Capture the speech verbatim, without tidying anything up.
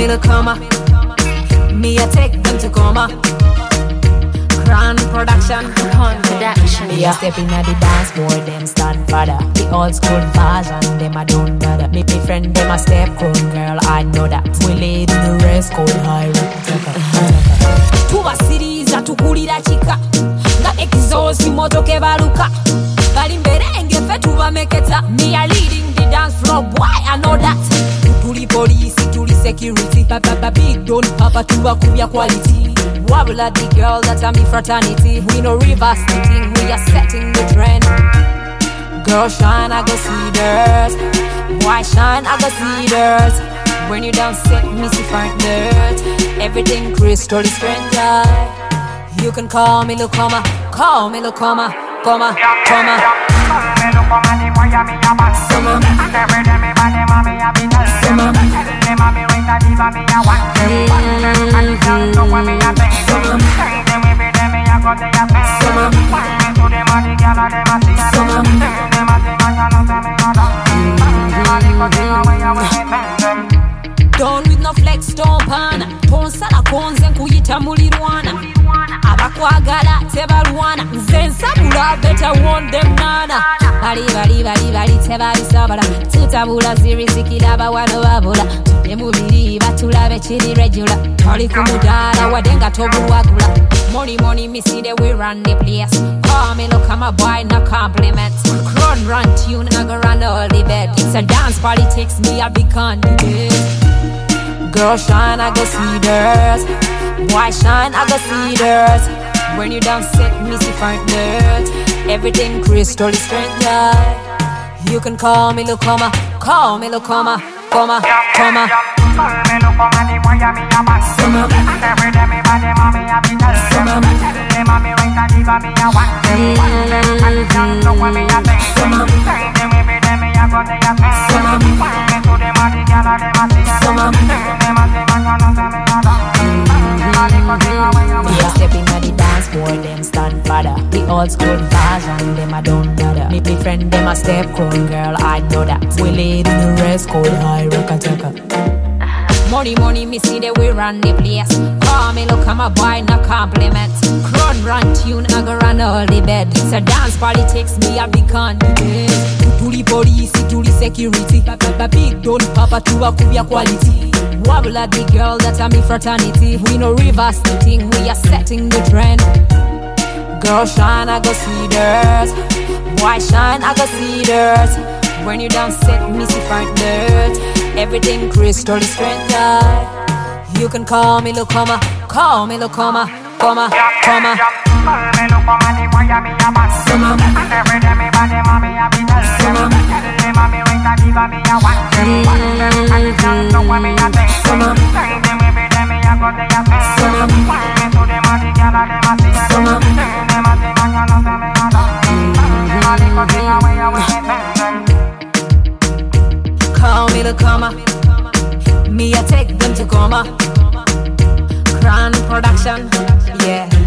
me the coma. Me I take them to coma. Grand production, production. Me a step in at the dance floor, them stand father. The old school version, them I don't bother. Me me friend, them a step crown girl, I know that. We laid in the rest code high. Tuba cities atukulira chika. Nga exhaust imotoke baluka. Bali mberenge fe tuba meketa. Me a leading the dance floor, boy I know that. Tuli police, tuli security. Papa papa big don't papa tuba kubya quality. Wobble at the girl that I'm in fraternity. We no reverse thing, we are setting the trend. Girl shine, I go see dirt. Boy shine, I go see dirt. When you down set, me see front dirt. Everything crystal is stranger. You can call me Lucoma, call me Lucoma, coma, coma. Summer. Done with no flex, don't pan. Ponsala konze nkuyita mulirwana. Abakwagala tebalwana. Nzensa mula better want them nana. Bali bali bali bali tebali sabala. Tutabula zirizikira bawano babula. Emubiri batulabe chiri regular. Toli kumudala wadenga tobuwagula. Money money me see the we run the place. Call me look I'm a boy no compliments. Run run tune I go run all the bed. It's a dance party takes me a big candidate. Girl shine, I go see dirt. Boy shine, I go see dirt. When you down set, me see front dirt. Everything crystal is stranger. You can call me Lucoma, call me Lucoma, coma, coma. Summer. Stepping at the dance floor, them stand father. The old school version, them I don't bother. Me me friend, them a step crown girl, I know that. We laid in the rest code high, rock-a-taka. Money, money, me see the we run the place. Call me, look, I'm a boy, no compliments. Run, run, tune, I go run all the bed. It's a dance party, takes me a big candidate. Tuli police, tuli security. Papa big don't papa tuba kubya quality. Wobble at the girl that I'm in fraternity. We no reverse the thing, we are setting the trend. Girl shine, I go see dirt. Boy shine, I go see dirt. When you down set, me see front dirt. Everything crystal is stranger. You can call me Lucoma, call me Lucoma, coma, coma. Summer. Call me the coma. Me I take them to coma. Grand production, yeah.